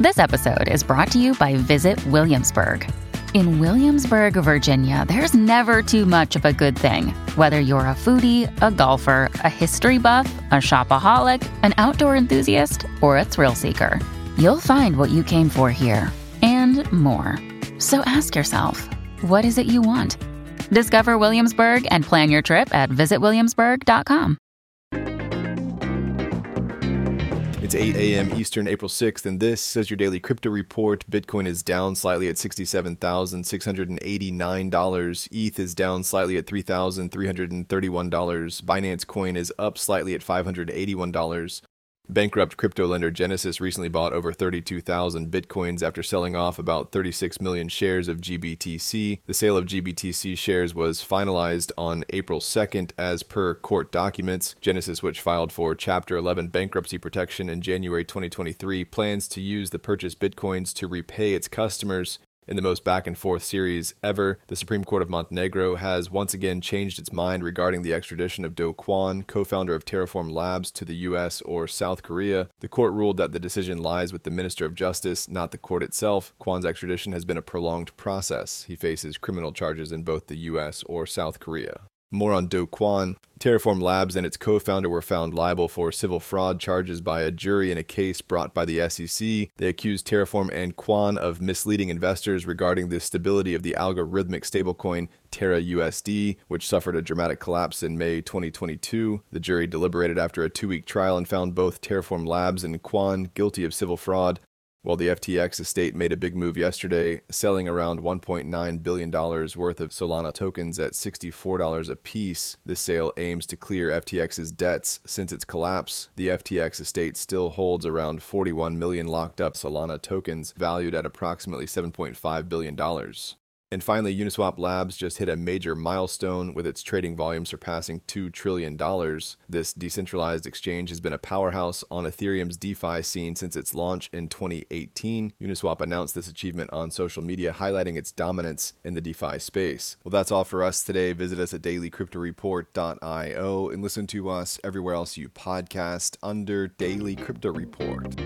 This episode is brought to you by Visit Williamsburg. In Williamsburg, Virginia, there's never too much of a good thing. Whether you're a foodie, a golfer, a history buff, a shopaholic, an outdoor enthusiast, or a thrill seeker, you'll find what you came for here and more. So ask yourself, what is it you want? Discover Williamsburg and plan your trip at visitwilliamsburg.com. It's 8 a.m. Eastern, April 6th, and this is your daily crypto report. Bitcoin is down slightly at $67,689. ETH is down slightly at $3,331. Binance Coin is up slightly at $581. Bankrupt crypto lender Genesis recently bought over 32,000 Bitcoins after selling off about 36 million shares of GBTC. The sale of GBTC shares was finalized on April 2nd as per court documents. Genesis, which filed for Chapter 11 bankruptcy protection in January 2023, plans to use the purchased Bitcoins to repay its customers. In the most back-and-forth series ever, the Supreme Court of Montenegro has once again changed its mind regarding the extradition of Do Kwon, co-founder of Terraform Labs, to the U.S. or South Korea. The court ruled that the decision lies with the Minister of Justice, not the court itself. Kwon's extradition has been a prolonged process. He faces criminal charges in both the U.S. or South Korea. More on Do Kwon. Terraform Labs and its co-founder were found liable for civil fraud charges by a jury in a case brought by the SEC. They accused Terraform and Kwon of misleading investors regarding the stability of the algorithmic stablecoin Terra USD, which suffered a dramatic collapse in May 2022. The jury deliberated after a 2-week trial and found both Terraform Labs and Kwon guilty of civil fraud. While the FTX estate made a big move yesterday, selling around $1.9 billion worth of Solana tokens at $64 a piece, this sale aims to clear FTX's debts. Since its collapse, the FTX estate still holds around 41 million locked up Solana tokens, valued at approximately $7.5 billion. And finally, Uniswap Labs just hit a major milestone with its trading volume surpassing $2 trillion. This decentralized exchange has been a powerhouse on Ethereum's DeFi scene since its launch in 2018. Uniswap announced this achievement on social media, highlighting its dominance in the DeFi space. Well, that's all for us today. Visit us at dailycryptoreport.io and listen to us everywhere else you podcast under Daily Crypto Report.